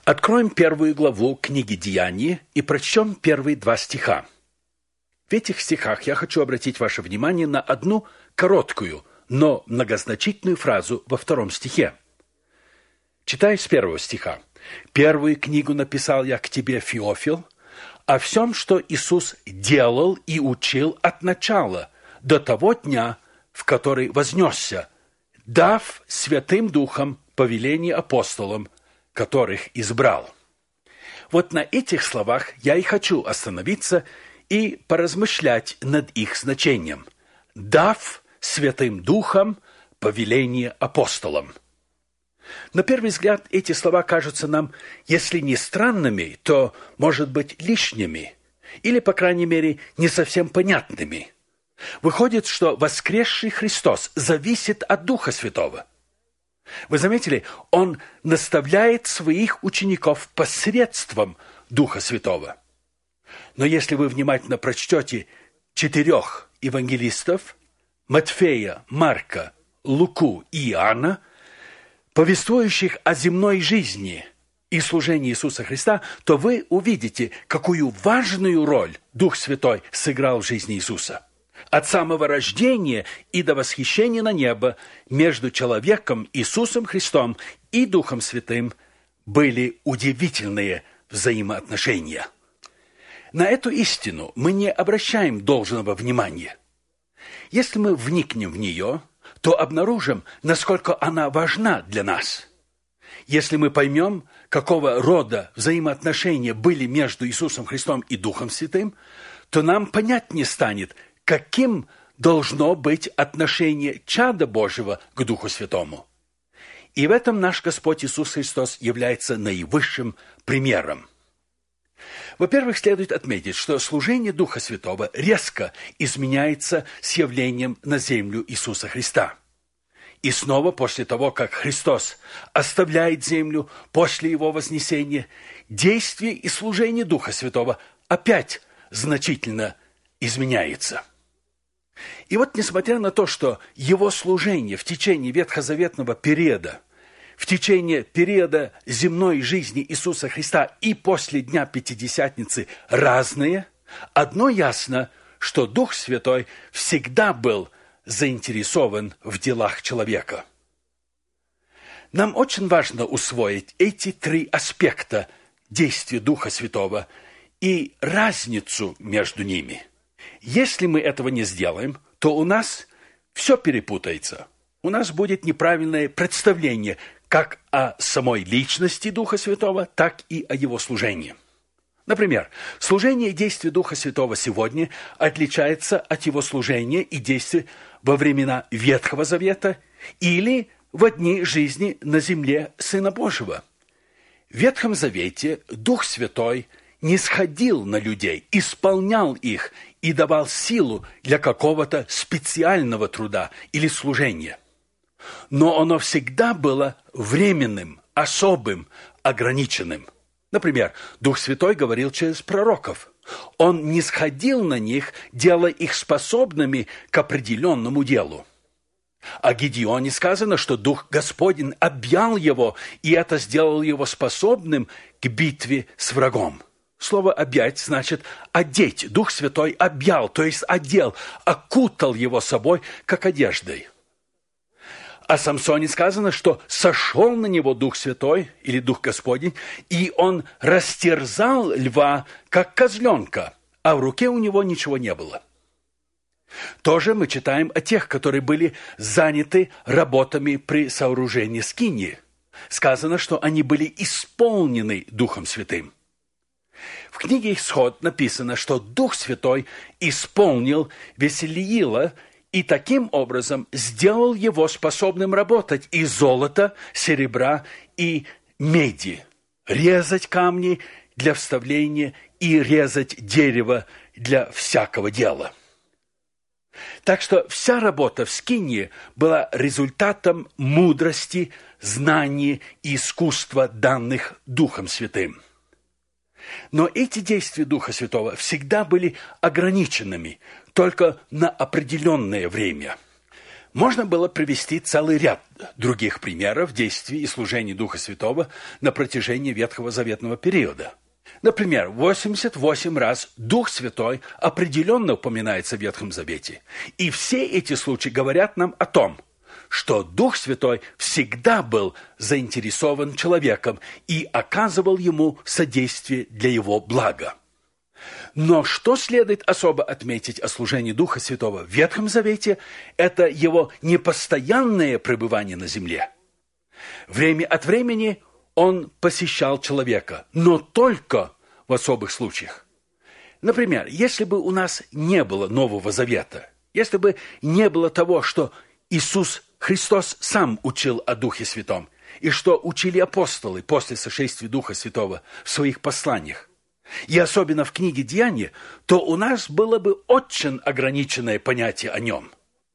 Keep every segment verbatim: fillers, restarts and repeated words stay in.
Откроем первую главу книги «Деяния» и прочтем первые два стиха. В этих стихах я хочу обратить ваше внимание на одну короткую, но многозначительную фразу во втором стихе. Читаю с первого стиха. «Первую книгу написал я к тебе, Феофил, о всем, что Иисус делал и учил от начала, до того дня, в который вознесся, дав Святым Духом повеление апостолам, которых избрал». Вот на этих словах я и хочу остановиться и поразмышлять над их значением. «Дав Святым Духом повеление апостолам». На первый взгляд эти слова кажутся нам, если не странными, то, может быть, лишними, или, по крайней мере, не совсем понятными. Выходит, что воскресший Христос зависит от Духа Святого. Вы заметили, Он наставляет своих учеников посредством Духа Святого. Но если вы внимательно прочтете четырех евангелистов, Матфея, Марка, Луку и Иоанна, повествующих о земной жизни и служении Иисуса Христа, то вы увидите, какую важную роль Дух Святой сыграл в жизни Иисуса. От самого рождения и до восхищения на небо между человеком Иисусом Христом и Духом Святым были удивительные взаимоотношения. На эту истину мы не обращаем должного внимания. Если мы вникнем в нее, то обнаружим, насколько она важна для нас. Если мы поймем, какого рода взаимоотношения были между Иисусом Христом и Духом Святым, то нам понятнее станет, каким должно быть отношение чада Божьего к Духу Святому. И в этом наш Господь Иисус Христос является наивысшим примером. Во-первых, следует отметить, что служение Духа Святого резко изменяется с явлением на землю Иисуса Христа. И снова после того, как Христос оставляет землю после Его вознесения, действие и служение Духа Святого опять значительно изменяется. И вот, несмотря на то, что Его служение в течение ветхозаветного периода, в течение периода земной жизни Иисуса Христа и после Дня Пятидесятницы разные, одно ясно, что Дух Святой всегда был заинтересован в делах человека. Нам очень важно усвоить эти три аспекта действия Духа Святого и разницу между ними. Если мы этого не сделаем, то у нас все перепутается. У нас будет неправильное представление как о самой личности Духа Святого, так и о Его служении. Например, служение и действие Духа Святого сегодня отличается от Его служения и действия во времена Ветхого Завета или в дни жизни на земле Сына Божьего. В Ветхом Завете Дух Святой нисходил на людей, исполнял их и давал силу для какого-то специального труда или служения. Но оно всегда было временным, особым, ограниченным. Например, Дух Святой говорил через пророков. Он нисходил на них, делая их способными к определенному делу. О Гедеоне сказано, что Дух Господень объял его, и это сделало его способным к битве с врагом. Слово «объять» значит «одеть». Дух Святой объял, то есть одел, окутал его собой, как одеждой. О Самсоне сказано, что сошел на него Дух Святой, или Дух Господень, и он растерзал льва, как козленка, а в руке у него ничего не было. Тоже мы читаем о тех, которые были заняты работами при сооружении скинии. Сказано, что они были исполнены Духом Святым. В книге «Исход» написано, что Дух Святой исполнил Веселиила и таким образом сделал его способным работать из золота, серебра и меди, резать камни для вставления и резать дерево для всякого дела. Так что вся работа в скинии была результатом мудрости, знаний и искусства, данных Духом Святым. Но эти действия Духа Святого всегда были ограниченными, только на определенное время. Можно было привести целый ряд других примеров действий и служений Духа Святого на протяжении Ветхого Заветного периода. Например, восемьдесят восемь раз Дух Святой определенно упоминается в Ветхом Завете. И все эти случаи говорят нам о том, что Дух Святой всегда был заинтересован человеком и оказывал ему содействие для его блага. Но что следует особо отметить о служении Духа Святого в Ветхом Завете, это его непостоянное пребывание на земле. Время от времени он посещал человека, но только в особых случаях. Например, если бы у нас не было Нового Завета, если бы не было того, что Иисус Христос сам учил о Духе Святом, и что учили апостолы после сошествия Духа Святого в своих посланиях, и особенно в книге «Деяния», то у нас было бы очень ограниченное понятие о нем.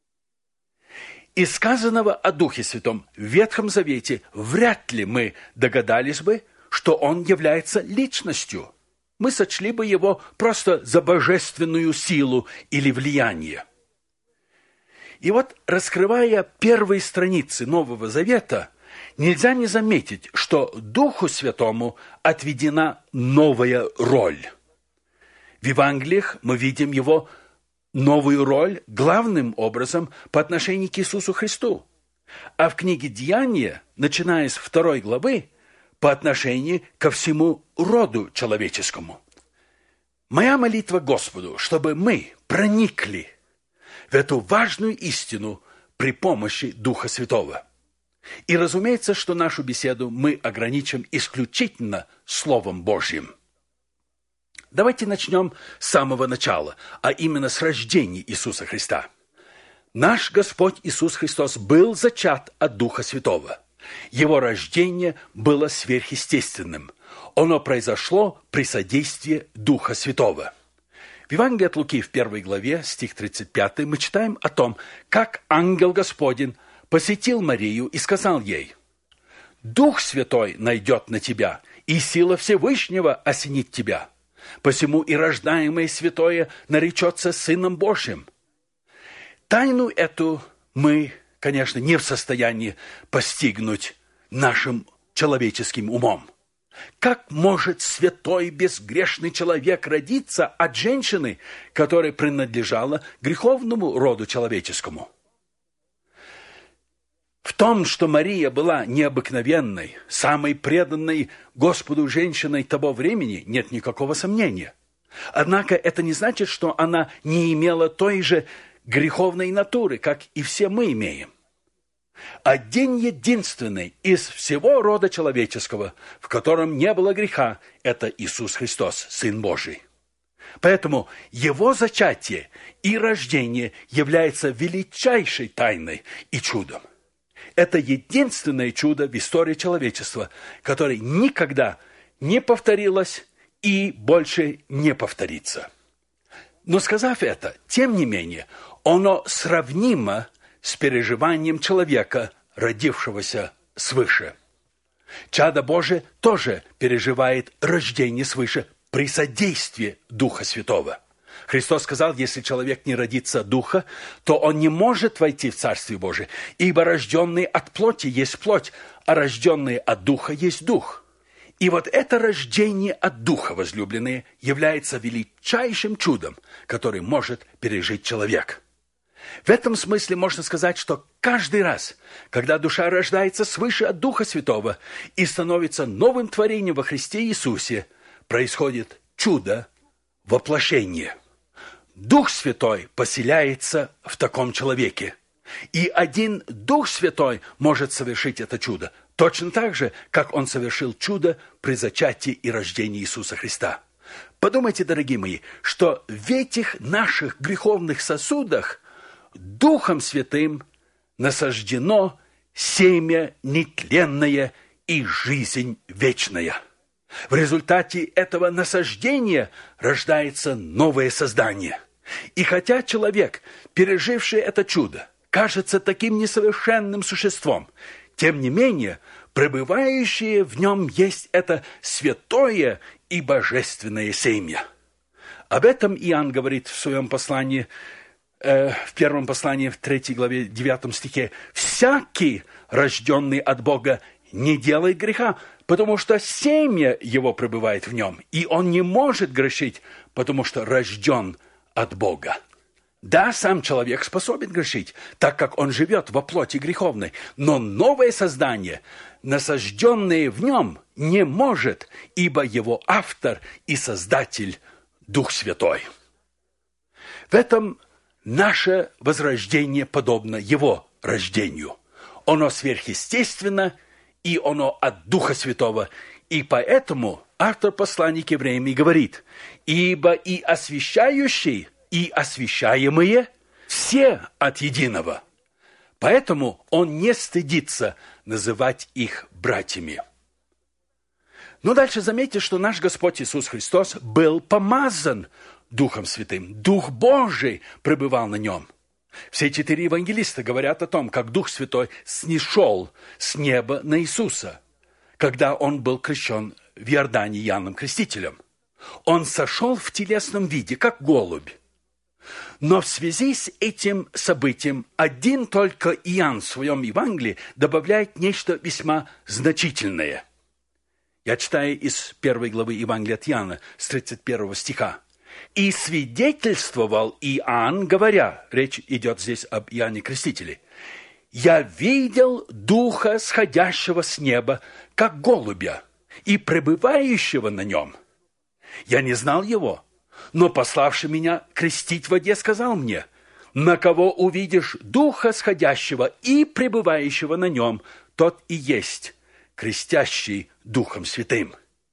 Из сказанного о Духе Святом в Ветхом Завете вряд ли мы догадались бы, что он является личностью. Мы сочли бы его просто за божественную силу или влияние. И вот, раскрывая первые страницы Нового Завета, нельзя не заметить, что Духу Святому отведена новая роль. В Евангелиях мы видим его новую роль главным образом по отношению к Иисусу Христу. А в книге «Деяния», начиная с второй главы, по отношению ко всему роду человеческому. Моя молитва Господу, чтобы мы проникли в эту важную истину при помощи Духа Святого. И разумеется, что нашу беседу мы ограничим исключительно Словом Божьим. Давайте начнем с самого начала, а именно с рождения Иисуса Христа. Наш Господь Иисус Христос был зачат от Духа Святого. Его рождение было сверхъестественным. Оно произошло при содействии Духа Святого. В Евангелии от Луки в первой главе, стих тридцать пятый, мы читаем о том, как ангел Господень посетил Марию и сказал ей: «Дух Святой найдет на тебя, и сила Всевышнего осенит тебя. Посему и рождаемое святое наречется Сыном Божьим». Тайну эту мы, конечно, не в состоянии постигнуть нашим человеческим умом. Как может святой безгрешный человек родиться от женщины, которая принадлежала греховному роду человеческому? В том, что Мария была необыкновенной, самой преданной Господу женщиной того времени, нет никакого сомнения. Однако это не значит, что она не имела той же греховной натуры, как и все мы имеем. Один единственный из всего рода человеческого, в котором не было греха, это Иисус Христос, Сын Божий. Поэтому Его зачатие и рождение является величайшей тайной и чудом. Это единственное чудо в истории человечества, которое никогда не повторилось и больше не повторится. Но сказав это, тем не менее, оно сравнимо с переживанием человека, родившегося свыше. Чадо Божие тоже переживает рождение свыше при содействии Духа Святого. Христос сказал, если человек не родится от Духа, то он не может войти в Царствие Божие, ибо рожденный от плоти есть плоть, а рожденный от Духа есть Дух. И вот это рождение от Духа, возлюбленные, является величайшим чудом, который может пережить человек. В этом смысле можно сказать, что каждый раз, когда душа рождается свыше от Духа Святого и становится новым творением во Христе Иисусе, происходит чудо воплощения. Дух Святой поселяется в таком человеке. И один Дух Святой может совершить это чудо, точно так же, как Он совершил чудо при зачатии и рождении Иисуса Христа. Подумайте, дорогие мои, что в этих наших греховных сосудах Духом Святым насаждено семя нетленное и жизнь вечная. В результате этого насаждения рождается новое создание. И хотя человек, переживший это чудо, кажется таким несовершенным существом, тем не менее, пребывающее в нем есть это святое и божественное семя. Об этом Иоанн говорит в своем послании э, в первом послании, в третьей главе, девятом стихе, «Всякий, рожденный от Бога, не делает греха, потому что семя его пребывает в нем, и он не может грешить, потому что рожден от Бога». Да, сам человек способен грешить, так как он живет во плоти греховной, но новое создание, насажденное в нем, не может, ибо его автор и создатель Дух Святой. В этом наше возрождение подобно его рождению. Оно сверхъестественно, и оно от Духа Святого. И поэтому автор послания к евреям и говорит: «Ибо и освящающий, и освящаемые все от единого». Поэтому он не стыдится называть их братьями. Но дальше заметьте, что наш Господь Иисус Христос был помазан Духом Святым. Дух Божий пребывал на нем. Все четыре евангелиста говорят о том, как Дух Святой снишел с неба на Иисуса, когда он был крещен в Иордане Иоанном Крестителем. Он сошел в телесном виде, как голубь. Но в связи с этим событием один только Иоанн в своем Евангелии добавляет нечто весьма значительное. Я читаю из первой главы Евангелия от Иоанна, с тридцать первого стиха. «И свидетельствовал Иоанн, говоря», речь идет здесь об Иоанне Крестителе, «Я видел Духа, сходящего с неба, как голубя, и пребывающего на нем. Я не знал его, но пославший меня крестить в воде сказал мне: на кого увидишь Духа сходящего и пребывающего на нем, тот и есть крестящий Духом Святым.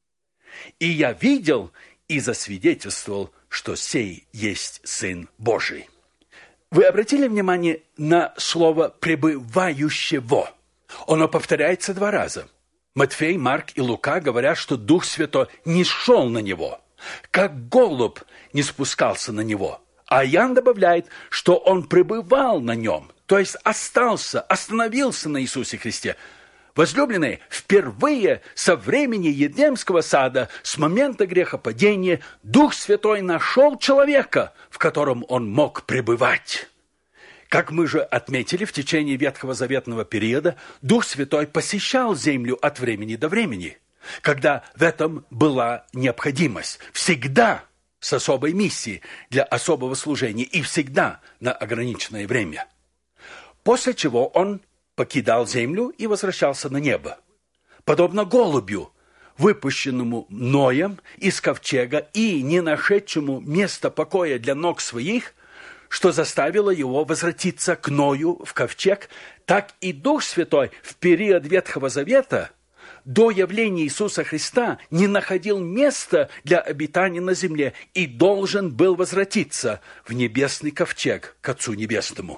И я видел и засвидетельствовал, что сей есть Сын Божий». Вы обратили внимание на слово «пребывающего»? Оно повторяется два раза. Матфей, Марк и Лука говорят, что Дух Святой не шел на него, как голубь не спускался на него. А Иоанн добавляет, что он пребывал на нем, то есть остался, остановился на Иисусе Христе. Возлюбленные, впервые со времени Едемского сада, с момента грехопадения, Дух Святой нашел человека, в котором он мог пребывать. Как мы же отметили, в течение Ветхого Заветного периода Дух Святой посещал землю от времени до времени, когда в этом была необходимость. Всегда с особой миссией для особого служения и всегда на ограниченное время. После чего он покидал землю и возвращался на небо. Подобно голубю, выпущенному Ноем из ковчега и не нашедшему места покоя для ног своих, что заставило его возвратиться к Ною в ковчег, так и Дух Святой в период Ветхого Завета до явления Иисуса Христа не находил места для обитания на земле и должен был возвратиться в небесный ковчег к Отцу Небесному.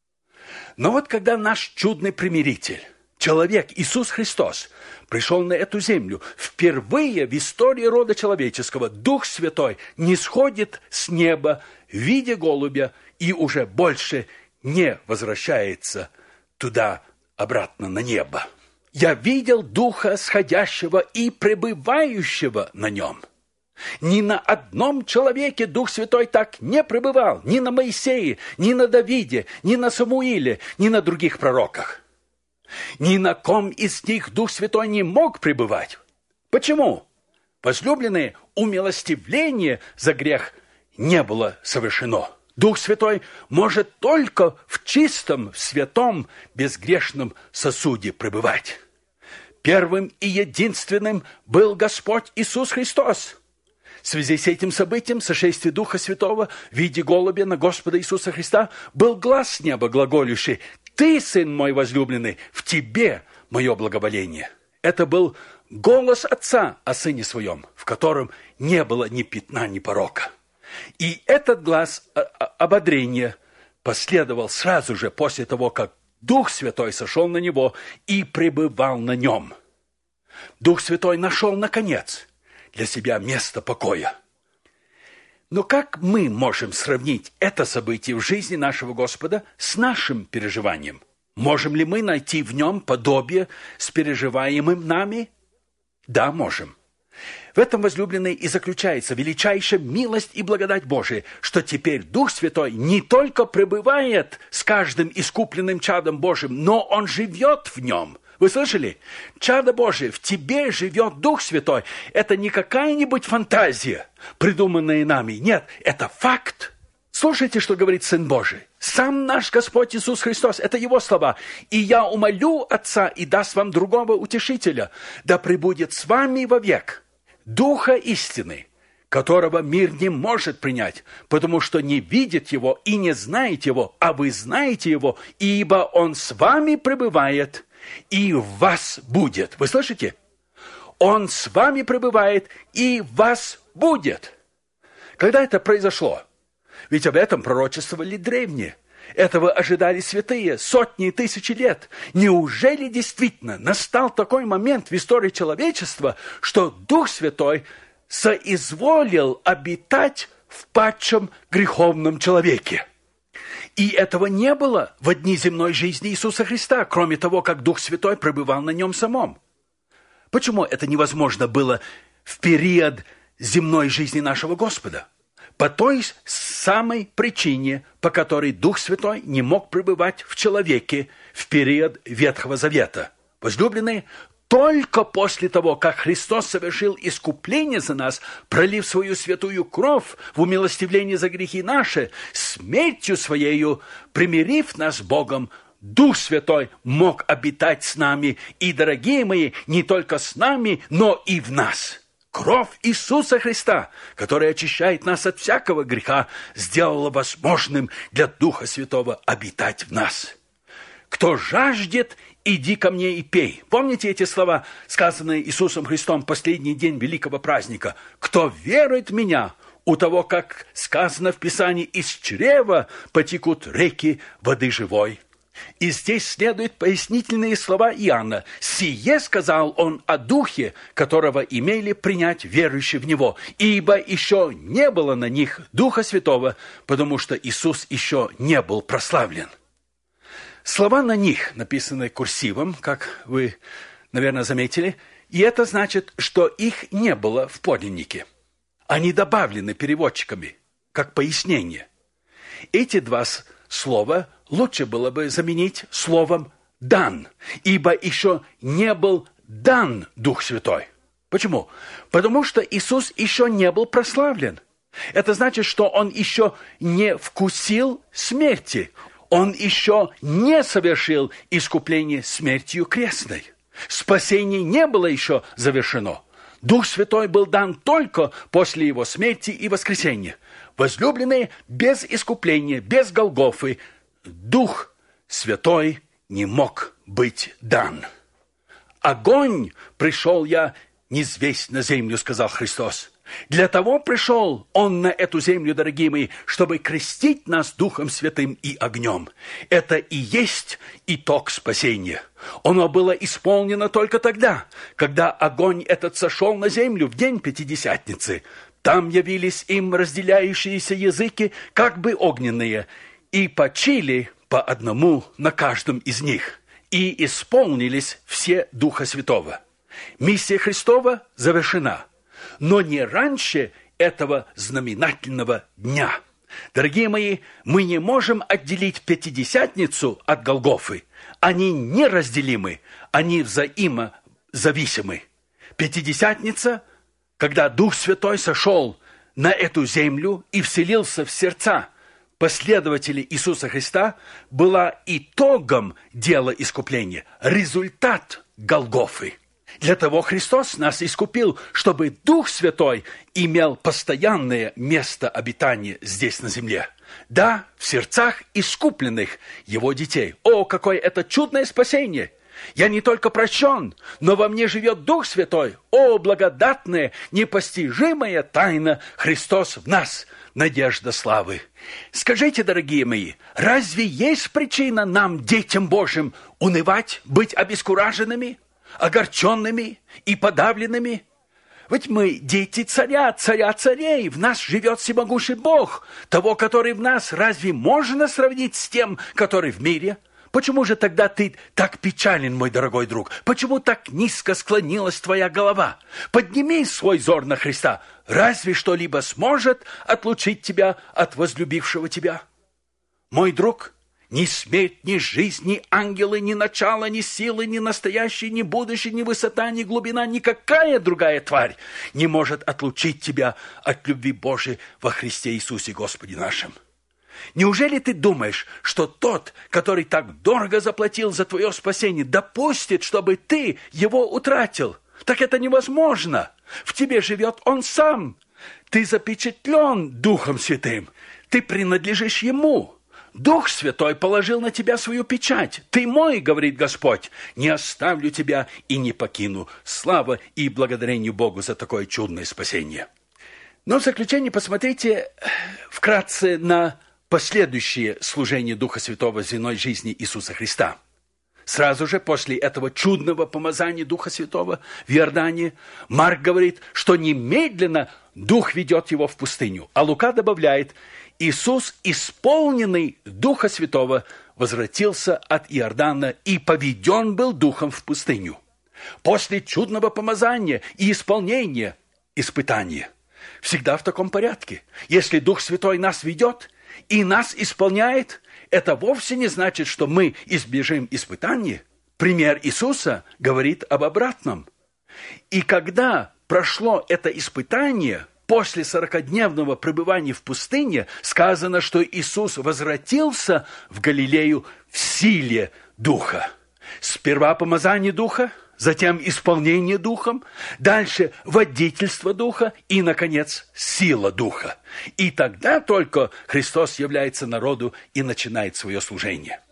Но вот когда наш чудный примиритель, человек Иисус Христос, пришел на эту землю, впервые в истории рода человеческого Дух Святой нисходит с неба в виде голубя и уже больше не возвращается туда, обратно на небо. «Я видел Духа сходящего и пребывающего на нем». Ни на одном человеке Дух Святой так не пребывал, ни на Моисее, ни на Давиде, ни на Самуиле, ни на других пророках. Ни на ком из них Дух Святой не мог пребывать. Почему? Возлюбленные, умилостивление за грех не было совершено. Дух Святой может только в чистом, святом, безгрешном сосуде пребывать. Первым и единственным был Господь Иисус Христос. В связи с этим событием, сошествие Духа Святого в виде голубя на Господа Иисуса Христа, был глас с неба глаголющий: «Ты, Сын мой возлюбленный, в тебе мое благоволение». Это был голос Отца о Сыне Своем, в котором не было ни пятна, ни порока. И этот глас ободрения последовал сразу же после того, как Дух Святой сошел на него и пребывал на нем. Дух Святой нашел, наконец, для себя место покоя. Но как мы можем сравнить это событие в жизни нашего Господа с нашим переживанием? Можем ли мы найти в нем подобие с переживаемым нами? Да, можем. В этом, возлюбленные, и заключается величайшая милость и благодать Божия, что теперь Дух Святой не только пребывает с каждым искупленным чадом Божьим, но Он живет в нем. Вы слышали? Чадо Божие, в тебе живет Дух Святой. Это не какая-нибудь фантазия, придуманная нами. Нет, это факт. Слушайте, что говорит Сын Божий. Сам наш Господь Иисус Христос, это Его слова. «И я умолю Отца, и даст вам другого утешителя, да пребудет с вами вовек, Духа истины, которого мир не может принять, потому что не видит Его и не знает Его, а вы знаете Его, ибо Он с вами пребывает и в вас будет». Вы слышите? Он с вами пребывает и в вас будет. Когда это произошло? Ведь об этом пророчествовали древние. Этого ожидали святые сотни и тысячи лет. Неужели действительно настал такой момент в истории человечества, что Дух Святой соизволил обитать в падшем греховном человеке? И этого не было в дни земной жизни Иисуса Христа, кроме того, как Дух Святой пребывал на нем самом. Почему это невозможно было в период земной жизни нашего Господа? По той самой причине, по которой Дух Святой не мог пребывать в человеке в период Ветхого Завета. Возлюбленные, только после того, как Христос совершил искупление за нас, пролив свою святую кровь в умилостивление за грехи наши, смертью Своею примирив нас с Богом, Дух Святой мог обитать с нами, и, дорогие мои, не только с нами, но и в нас. Кровь Иисуса Христа, которая очищает нас от всякого греха, сделала возможным для Духа Святого обитать в нас. «Кто жаждет, иди ко мне и пей». Помните эти слова, сказанные Иисусом Христом в последний день великого праздника? «Кто верует в меня, у того, как сказано в Писании, из чрева потекут реки воды живой». И здесь следуют пояснительные слова Иоанна. «Сие сказал он о Духе, которого имели принять верующие в Него, ибо еще не было на них Духа Святого, потому что Иисус еще не был прославлен». Слова «на них» написаны курсивом, как вы, наверное, заметили, и это значит, что их не было в подлиннике. Они добавлены переводчиками, как пояснение. Эти два слова лучше было бы заменить словом «дан», ибо еще не был дан Дух Святой. Почему? Потому что Иисус еще не был прославлен. Это значит, что Он еще не вкусил смерти. Он еще не совершил искупление смертью крестной. Спасение не было еще завершено. Дух Святой был дан только после Его смерти и воскресения. Возлюбленные, без искупления, без Голгофы, Дух Святой не мог быть дан. «Огонь пришел я низвесть на землю», — сказал Христос. Для того пришел Он на эту землю, дорогие мои, чтобы крестить нас Духом Святым и огнем. Это и есть итог спасения. Оно было исполнено только тогда, когда огонь этот сошел на землю в день Пятидесятницы. Там явились им разделяющиеся языки, как бы огненные, и почили по одному на каждом из них, и исполнились все Духа Святого. Миссия Христова завершена, но не раньше этого знаменательного дня. Дорогие мои, мы не можем отделить Пятидесятницу от Голгофы. Они неразделимы, они взаимозависимы. Пятидесятница, когда Дух Святой сошел на эту землю и вселился в сердца последователей Иисуса Христа, была итогом дела искупления, результат Голгофы. Для того Христос нас искупил, чтобы Дух Святой имел постоянное место обитания здесь на земле. Да, в сердцах искупленных Его детей. О, какое это чудное спасение! Я не только прощен, но во мне живет Дух Святой. О, благодатная, непостижимая тайна, Христос в нас, надежда славы. Скажите, дорогие мои, разве есть причина нам, детям Божьим, унывать, быть обескураженными, огорченными и подавленными? Ведь мы дети царя, царя царей, в нас живет всемогущий Бог. Того, который в нас, разве можно сравнить с тем, который в мире? Почему же тогда ты так печален, мой дорогой друг? Почему так низко склонилась твоя голова? Подними свой взор на Христа. Разве что-либо сможет отлучить тебя от возлюбившего тебя? Мой друг, ни смерть, ни жизнь, ни ангелы, ни начало, ни силы, ни настоящее, ни будущее, ни высота, ни глубина, никакая другая тварь не может отлучить тебя от любви Божией во Христе Иисусе Господе нашим. Неужели ты думаешь, что тот, который так дорого заплатил за твое спасение, допустит, чтобы ты его утратил? Так это невозможно. В тебе живет Он сам. Ты запечатлен Духом Святым. Ты принадлежишь Ему. Дух Святой положил на тебя свою печать. Ты мой, говорит Господь, не оставлю тебя и не покину. Слава и благодарение Богу за такое чудное спасение. Но в заключение посмотрите вкратце на последующее служение Духа Святого в земной жизни Иисуса Христа. Сразу же после этого чудного помазания Духа Святого в Иордане Марк говорит, что немедленно Дух ведет его в пустыню. А Лука добавляет, Иисус, исполненный Духа Святого, возвратился от Иордана и поведен был Духом в пустыню. После чудного помазания и исполнения испытания. Всегда в таком порядке. Если Дух Святой нас ведет и нас исполняет, это вовсе не значит, что мы избежим испытаний. Пример Иисуса говорит об обратном. И когда прошло это испытание, после сорокадневного пребывания в пустыне, сказано, что Иисус возвратился в Галилею в силе Духа. Сперва помазание Духа, затем исполнение Духом, дальше водительство Духа и, наконец, сила Духа. И тогда только Христос является народу и начинает свое служение.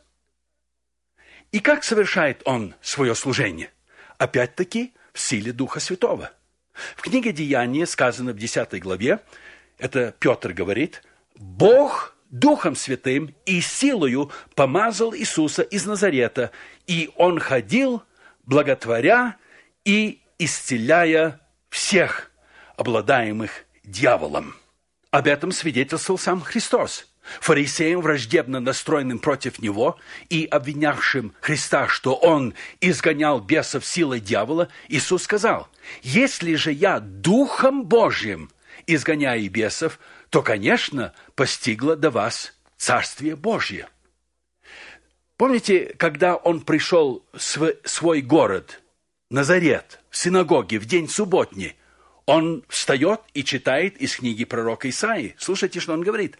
И как совершает Он свое служение? Опять-таки в силе Духа Святого. В книге Деяния сказано в десятой главе, это Петр говорит, «Бог Духом Святым и силою помазал Иисуса из Назарета, и Он ходил, благотворя и исцеляя всех, обладаемых дьяволом». Об этом свидетельствовал сам Христос. Фарисеям, враждебно настроенным против Него и обвинявшим Христа, что Он изгонял бесов силой дьявола, Иисус сказал, «Если же я Духом Божьим изгоняю бесов, то, конечно, постигло до вас Царствие Божье». Помните, когда Он пришел в свой город, Назарет, в синагоге, в день субботний, Он встает и читает из книги пророка Исаии. Слушайте, что он говорит.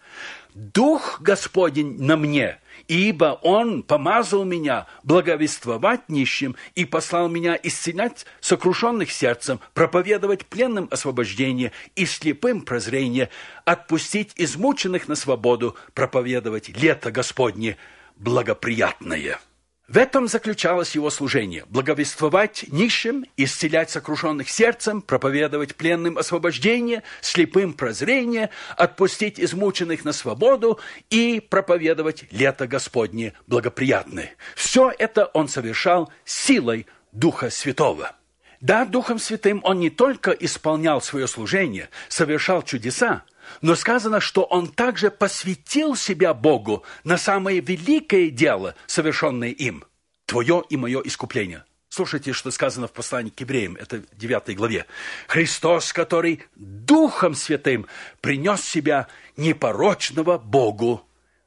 «Дух Господень на мне, ибо Он помазал меня благовествовать нищим и послал меня исцелять сокрушенных сердцем, проповедовать пленным освобождение и слепым прозрение, отпустить измученных на свободу, проповедовать лето Господне благоприятное». В этом заключалось его служение – благовествовать нищим, исцелять сокрушенных сердцем, проповедовать пленным освобождение, слепым прозрение, отпустить измученных на свободу и проповедовать лето Господне благоприятное. Все это он совершал силой Духа Святого. Да, Духом Святым он не только исполнял свое служение, совершал чудеса, но сказано, что он также посвятил себя Богу на самое великое дело, совершенное им. Твое и мое искупление. Слушайте, что сказано в послании к евреям, это в девятой главе. Христос, который Духом Святым принес себя непорочного Богу,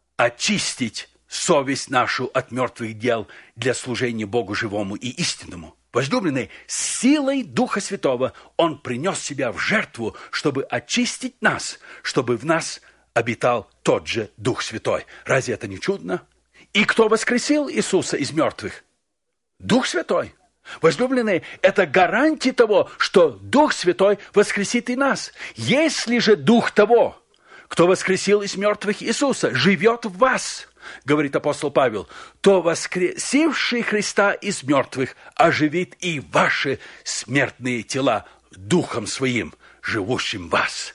очистить совесть нашу от мертвых дел для служения Богу живому и истинному. Возлюбленные, силой Духа Святого Он принес себя в жертву, чтобы очистить нас, чтобы в нас обитал тот же Дух Святой. Разве это не чудно? И кто воскресил Иисуса из мертвых? Дух Святой. Возлюбленные, это гарантия того, что Дух Святой воскресит и нас. Если же Дух того, кто воскресил из мертвых Иисуса, живет в вас, говорит апостол Павел, то воскресивший Христа из мертвых оживит и ваши смертные тела Духом Своим, живущим в вас.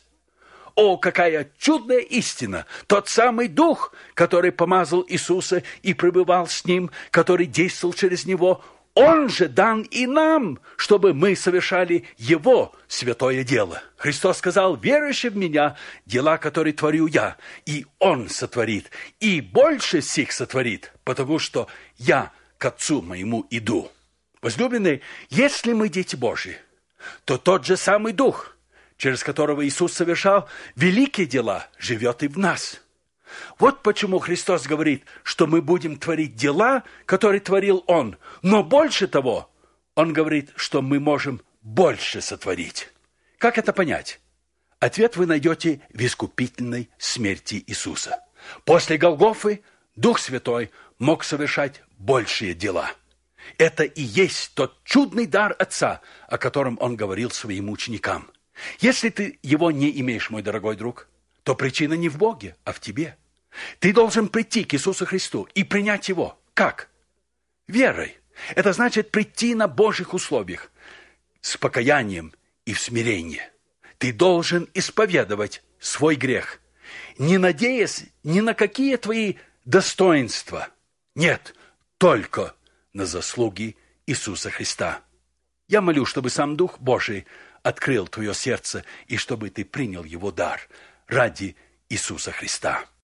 О, какая чудная истина! Тот самый Дух, который помазал Иисуса и пребывал с Ним, который действовал через Него, Он же дан и нам, чтобы мы совершали Его святое дело. Христос сказал: верующий в Меня, дела, которые творю Я, и Он сотворит, и больше сих сотворит, потому что Я к Отцу Моему иду. Возлюбленные, если мы дети Божьи, то тот же самый Дух, через которого Иисус совершал великие дела, живет и в нас. Вот почему Христос говорит, что мы будем творить дела, которые творил Он. Но больше того, Он говорит, что мы можем больше сотворить. Как это понять? Ответ вы найдете в искупительной смерти Иисуса. После Голгофы Дух Святой мог совершать большие дела. Это и есть тот чудный дар Отца, о котором Он говорил своим ученикам. Если ты его не имеешь, мой дорогой друг, то причина не в Боге, а в тебе. Ты должен прийти к Иисусу Христу и принять Его. Как? Верой. Это значит прийти на Божьих условиях, с покаянием и в смирении. Ты должен исповедовать свой грех, не надеясь ни на какие твои достоинства. Нет, только на заслуги Иисуса Христа. Я молю, чтобы сам Дух Божий открыл твое сердце и чтобы ты принял Его дар ради Иисуса Христа.